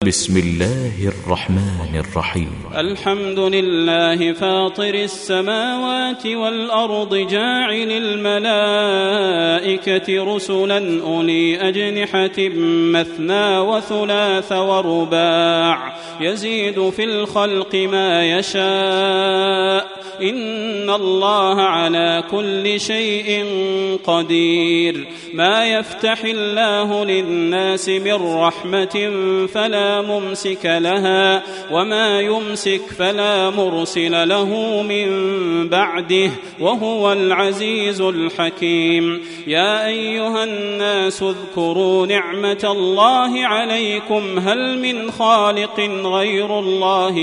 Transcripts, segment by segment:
بسم الله الرحمن الرحيم. الحمد لله فاطر السماوات والأرض جاعل الملائكة رسلا أولي أجنحة مثنى وثلاث ورباع يزيد في الخلق ما يشاء إن الله على كل شيء قدير. ما يفتح الله للناس من رحمة فلا ممسك لها وما يمسك فلا مرسل له من بعده وهو العزيز الحكيم. يا أيها الناس اذكروا نعمة الله عليكم هل من خالق غير الله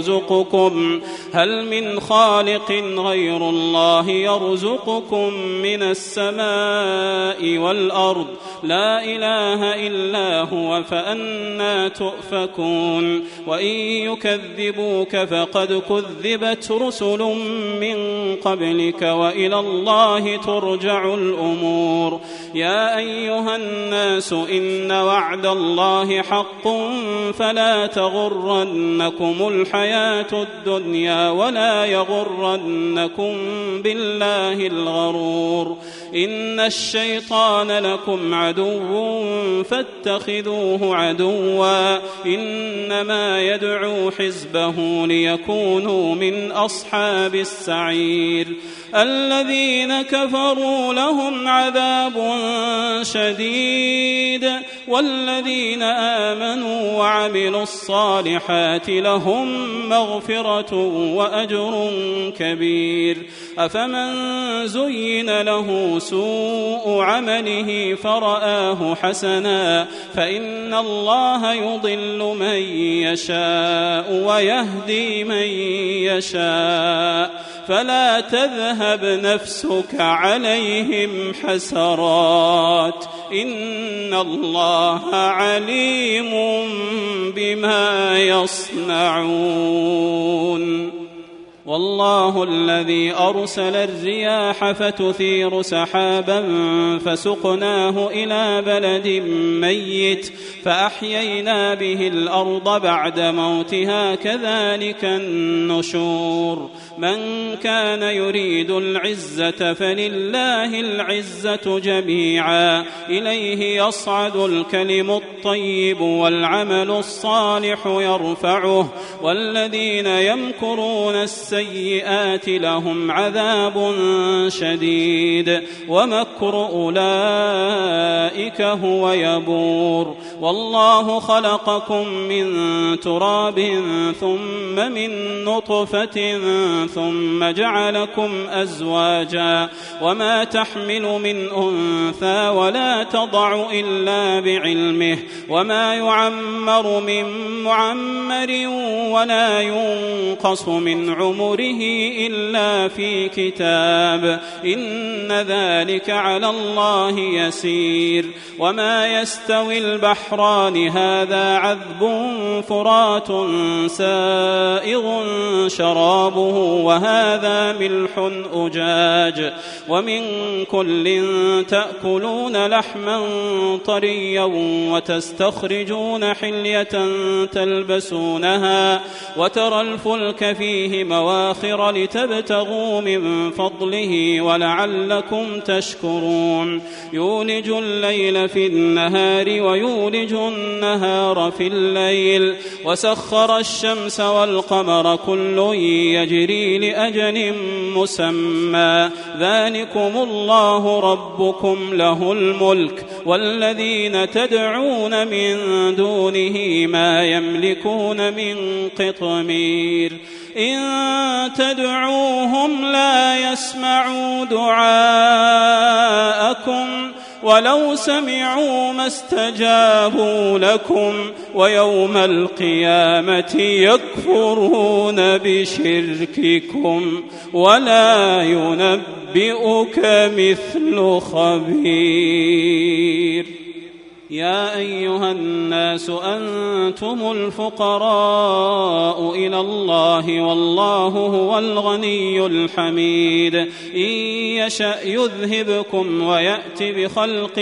يرزقكم من السماء والأرض لا إله إلا هو فأنى تؤفكون. وإن يكذبوك فقد كذبت رسل من قبلك وإلى الله ترجع الأمور. يا أيها الناس إن وعد الله حق فلا تغرنكم الحياة الدنيا ولا يغرنكم بالله الغرور. إن الشيطان لكم عدو فاتخذوه عدوا إنما يدعو حزبه ليكونوا من أصحاب السعير. الذين كفروا لهم عذاب شديد والذين آمنوا وعملوا الصالحات لهم مغفرة وأجر كبير. أفمن زين له سوء عمله فرآه حسنا فإن الله يضل من يشاء ويهدي من يشاء فلا تذهب نفسك عليهم حسرات إن الله عليم بما يصنعون. والله الذي أرسل الرياح فتثير سحابا فسقناه إلى بلد ميت فأحيينا به الأرض بعد موتها كذلك النشور. من كان يريد العزة فلله العزة جميعا إليه يصعد الكلم الطيب والعمل الصالح يرفعه والذين يمكرون السيئات لهم عذاب شديد ومكر أولئك هو يبور. والله خلقكم من تراب ثم من نطفة ثم جعلكم أزواجا وما تحمل من أنثى ولا تضع إلا بعلمه وما يعمر من معمر ولا ينقص من عمره إلا في كتاب إن ذلك على الله يسير. وما يستوي البحران هذا عذب فرات سائغ شرابه وهذا ملح أجاج ومن كل تأكلون لحما طريا وتستخرجون حلية تلبسونها وترى الفلك فيه مواخر لتبتغوا من فضله ولعلكم تشكرون. يولج الليل في النهار ويولج النهار في الليل وسخر الشمس والقمر كل يجري لأجل مسمى ذلكم الله ربكم له الملك والذين تدعون من دونه ما يملكون من قطمير. إن تدعوهم لا يسمعوا دعاءكم ولو سمعوا ما استجابوا لكم ويوم القيامة يكفرون بشرككم ولا ينبئك مثل خبير. يا أيها الناس أنتم الفقراء إلى الله والله هو الغني الحميد إن يشأ يذهبكم ويأت بخلق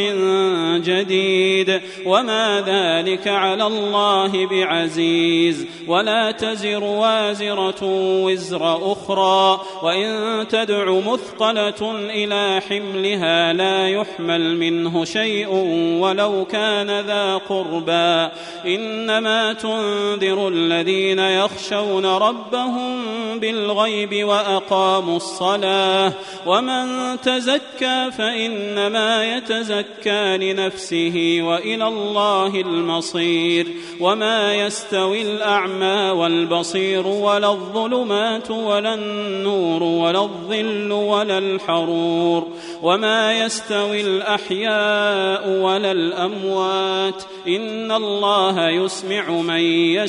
جديد وما ذلك على الله بعزيز ولا تزر وازرة وزر أخرى وإن تدع مثقلة إلى حملها لا يحمل منه شيء ولو كان ذا قربى إنما تنذر الذين يخشون ربهم بالغيب وأقاموا الصلاة ومن تزكى فإنما يتزكى لنفسه وإلى الله المصير وما يستوي الأعمى والبصير ولا الظلمات ولا النور ولا الظل ولا الحرور وما يستوي الأحياء ولا الأموات إن الله يسمع من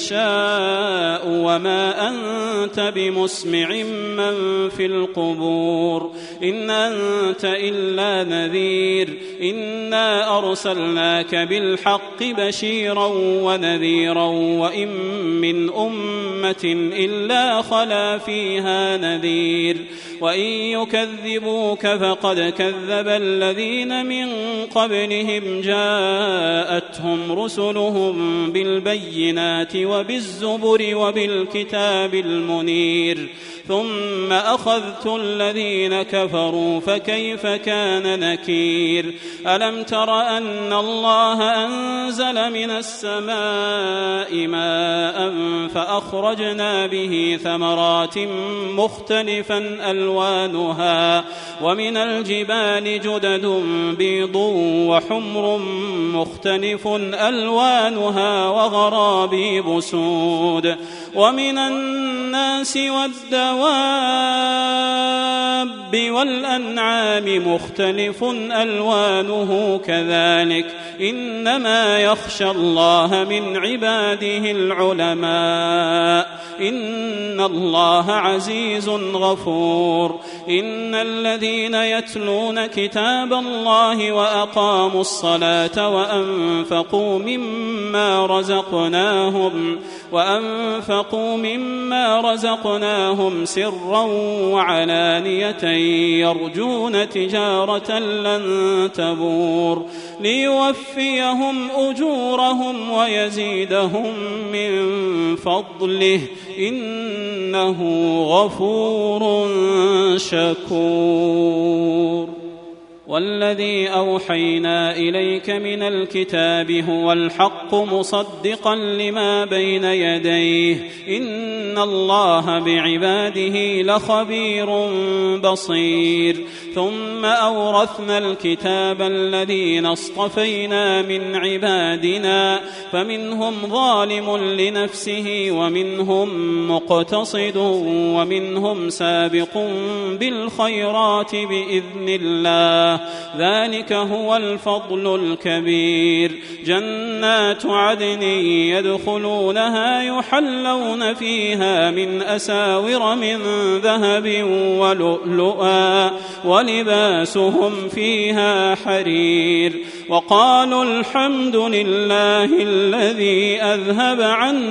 يشاء وما أنت بمسمع من في القبور إن أنت إلا نذير إنا أرسلناك بالحق بشيرا ونذيرا وإن من أمة إلا خلا فيها نذير وإن يكذبوك فقد كذب الذين من قبلهم جاءتهم رسلهم بالبينات وبالزبر وبالكتاب المنير ثم أخذت الذين كفروا فكيف كان نكير ألم تر أن الله أنزل من السماء ماء فأخرجنا به ثمرات مختلفا ألوانها ومن الجبال جدد بيض وحمر مختلف ألوانها وغرابيب سود ومن الناس والدواب والأنعام مختلف ألوانه كذلك إنما يخشى الله من عباده العلماء إن الله عزيز غفور إن الذين يتلون كتاب الله وأقاموا الصلاة وأنفقوا مما رزقناهم سرا وعلانية يرجون تجارة لن تبور ليوفيهم أجورهم ويزيدهم من فضله إنه غفور شكور والذي أوحينا إليك من الكتاب هو الحق مصدقا لما بين يديه إن الله بعباده لخبير بصير ثم أورثنا الكتاب الذين اصطفينا من عبادنا فمنهم ظالم لنفسه ومنهم مقتصد ومنهم سابق بالخيرات بإذن الله ذلك هو الفضل الكبير جنات عدن يدخلونها يحلون فيها من أساور من ذهب ولؤلؤا ولباسهم فيها حرير وقالوا الحمد لله الذي أذهب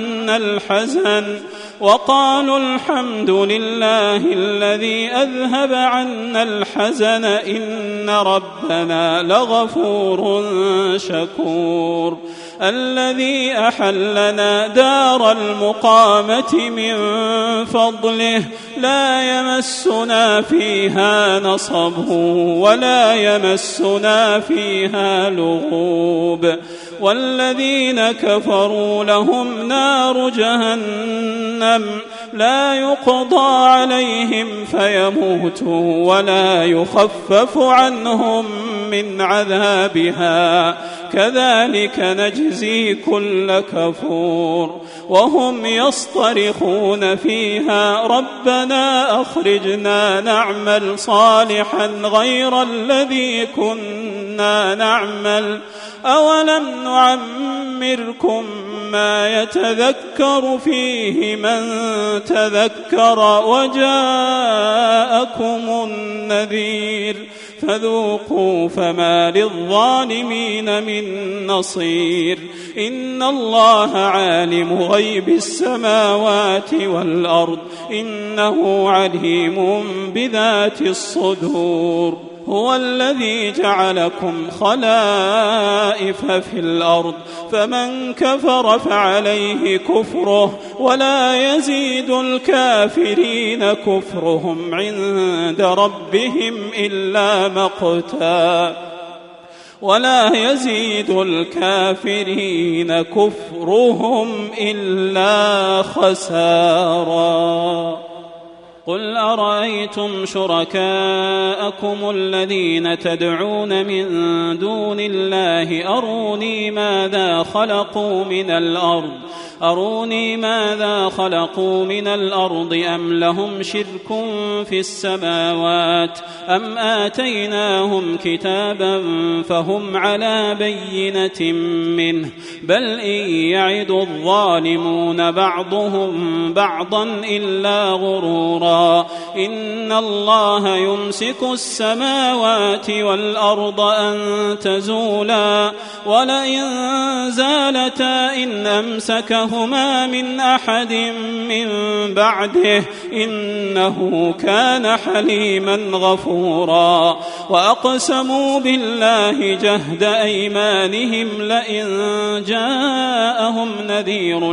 عنا الحزن إن ربنا لغفور شكور الذي أحلنا دار المقامة من فضله لا يمسنا فيها نصب ولا يمسنا فيها لغوب والذين كفروا لهم نار جهنم لا يقضى عليهم فيموتوا ولا يخفف عنهم من عذابها كذلك نجزي كل كفور وهم يصطرخون فيها ربنا أخرجنا نعمل صالحا غير الذي كنا نعمل أولم نعمركم ما يتذكر فيه من تذكر وجاءكم النذير فذوقوا فما للظالمين من نصير إن الله عالم غيب السماوات والأرض إنه عليم بذات الصدور هو الذي جعلكم خلائف في الأرض فمن كفر فعليه كفره ولا يزيد الكافرين كفرهم عند ربهم إلا مقتا ولا يزيد الكافرين كفرهم إلا خسارا قل أرأيتم شركاءكم الذين تدعون من دون الله أروني ماذا خلقوا من الأرض أم لهم شرك في السماوات أم آتيناهم كتابا فهم على بينة منه بل إن يعد الظالمون بعضهم بعضا إلا غرورا إن الله يمسك السماوات والأرض أن تزولا ولئن زالتا إن أمسكهما من أحد من بعده إنه كان حليما غفورا وأقسموا بالله جهد أيمانهم لئن جاءهم نذير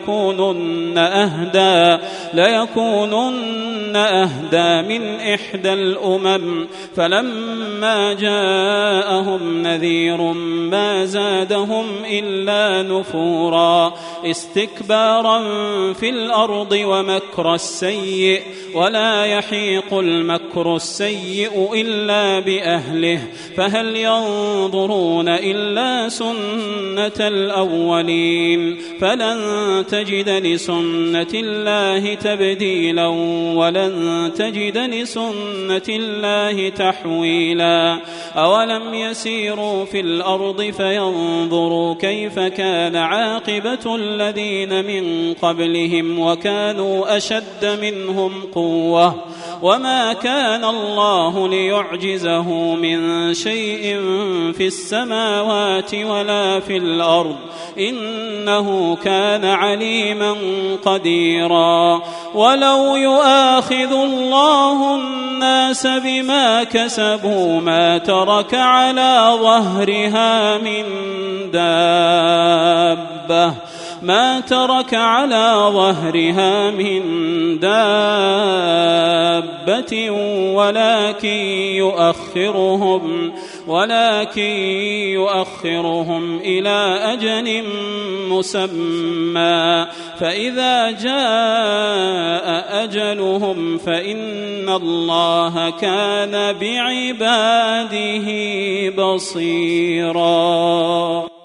ليكونن أهدى من إحدى الأمم فلما جاءهم نذير ما زادهم إلا نفورا استكبارا في الأرض ومكر السيء ولا يحيق المكر السيء إلا بأهله فهل ينظرون إلا سنة الأولين فلن تجد لسنة الله تبديلا ولن تجد لسنة الله تحويلا أولم يسيروا في الأرض فينظروا كيف كان عاقبة الذين من قبلهم وكانوا أشد منهم قوة وما كان الله ليعجزه من شيء في السماوات ولا في الأرض إنه كان عليما قديرا ولو يؤاخذ الله الناس بما كسبوا ما ترك على ظهرها من دابة ولكن يؤخرهم إلى أجل مسمى فإذا جاء أجلهم فإن الله كان بعباده بصيرا.